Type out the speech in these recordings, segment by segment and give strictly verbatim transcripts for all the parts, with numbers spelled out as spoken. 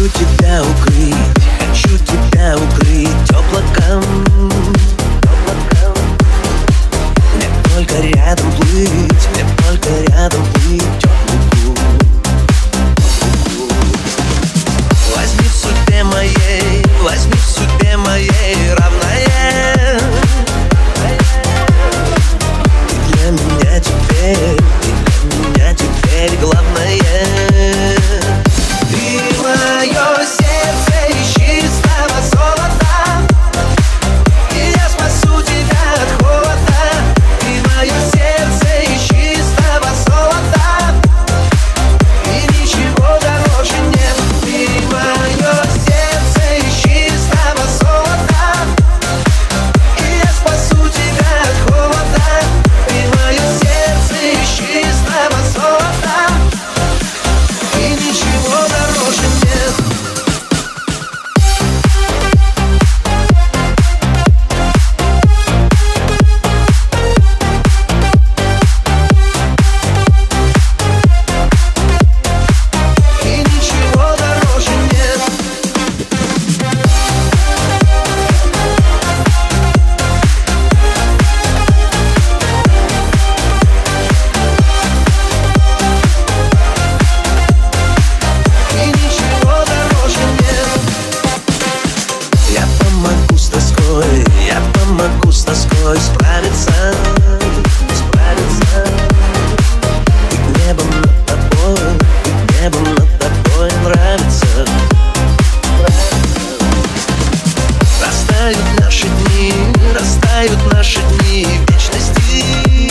Хочу тебя укрыть, хочу тебя укрыть облаком, облаком. Мне только рядом плыть, мне только рядом плыть теплую. Возьми в судьбе моей, возьми в судьбе моей равная. Ты для меня теперь, ты для меня теперь главное. Ты мое сердце из чистого золота, и я спасу тебя от холода. Ты мое сердце из чистого золота, и ничего дороже нет. Ты мое сердце из чистого золота, и я спасу тебя от холода. Ты мое сердце из чистого золота, и ничего дороже нет. И ничего дороже нет. И ничего дороже нет. Я помогу с тоской, я помогу с тоской справиться, справиться. Быть небом над тобой, быть небом над тобой нравится. Растают наши дни, растают наши дни в вечности,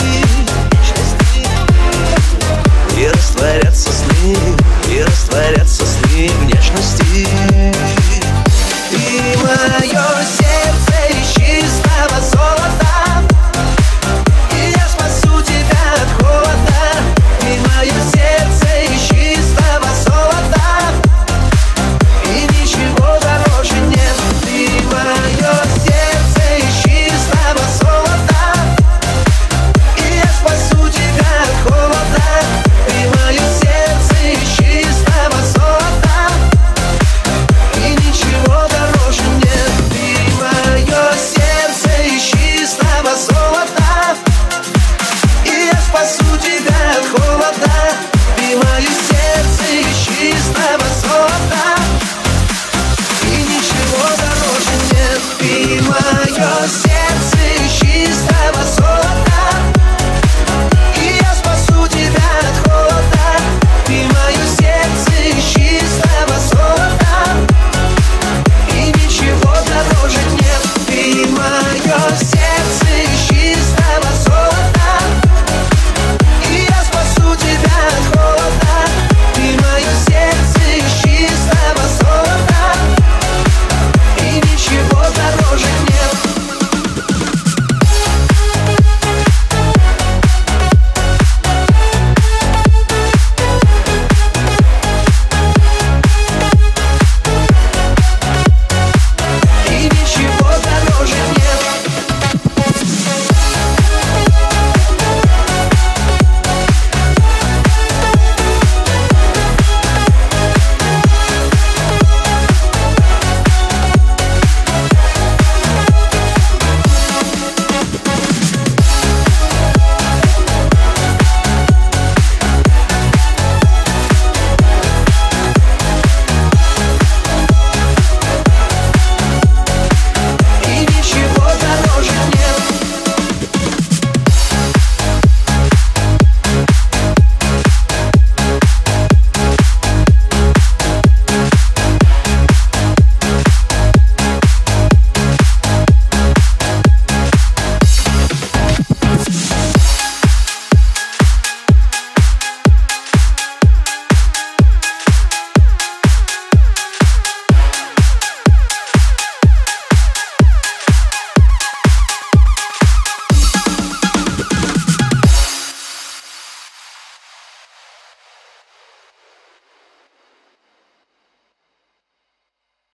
вечности. И растворятся сны, и растворятся